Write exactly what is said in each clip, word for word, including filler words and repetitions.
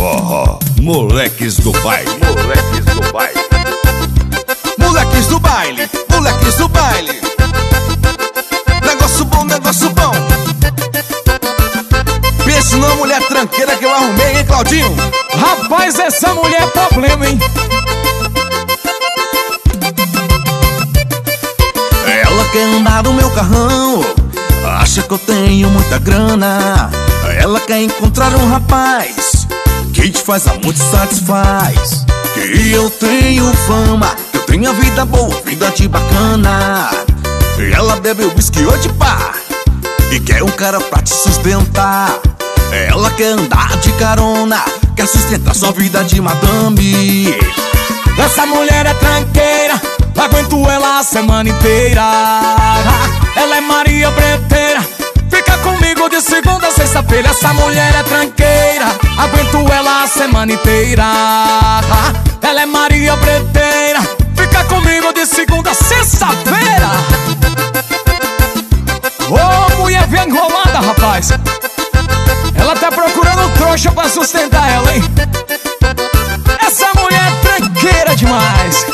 forró, moleques do baile. Moleques do baile. Moleques do baile, moleques do baile. Negócio bom, negócio bom. Pensa numa mulher tranqueira que eu arrumei, hein, Claudinho? Rapaz, essa mulher é problema, hein? Ela quer andar no meu carrão, acha que eu tenho muita grana. Ela quer encontrar um rapaz que te faz amor, te satisfaz. Que eu tenho fama, que eu tenho a vida boa, vida de bacana. E ela bebe o whisky de pá e quer um cara pra te sustentar. Ela quer andar de carona, quer sustentar sua vida de madame. Essa mulher é tranqueira, aguento ela a semana inteira. Ela é Maria Breteira, fica comigo de segunda a sexta-feira. Essa mulher é tranqueira, aguento ela a semana inteira. Ela é Maria Breteira, fica comigo de segunda a sexta-feira. Ô, oh, mulher bem enrolada, rapaz. Ela tá procurando um trouxa pra sustentar ela, hein? Essa mulher é tranqueira demais.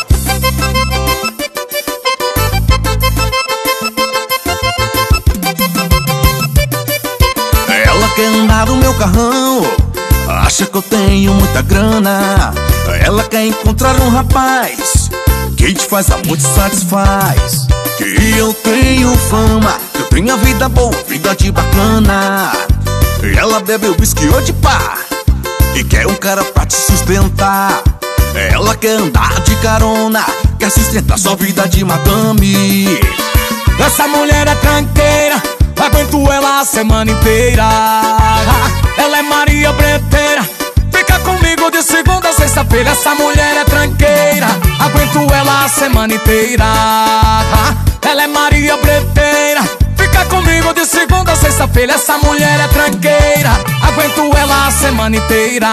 Ela quer andar no meu carrão, acha que eu tenho muita grana. Ela quer encontrar um rapaz que te faz amor, te satisfaz. Que eu tenho fama, que eu tenho a vida boa, vida de bacana. E ela bebe o whisky de pá e quer um cara pra te sustentar. Ela quer andar de carona, quer sustentar sua vida de madame. Essa mulher é tranqueira, aguento ela a semana inteira. Ela é Maria Breteira, fica comigo de segunda a sexta-feira. Essa mulher é tranqueira, aguento ela a semana inteira. Ela é Maria Breteira, fica comigo de segunda a sexta-feira. Essa mulher é tranqueira, aguento ela a semana inteira.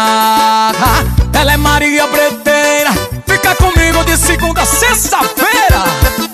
Ela é Maria Breteira, fica comigo de segunda a sexta-feira.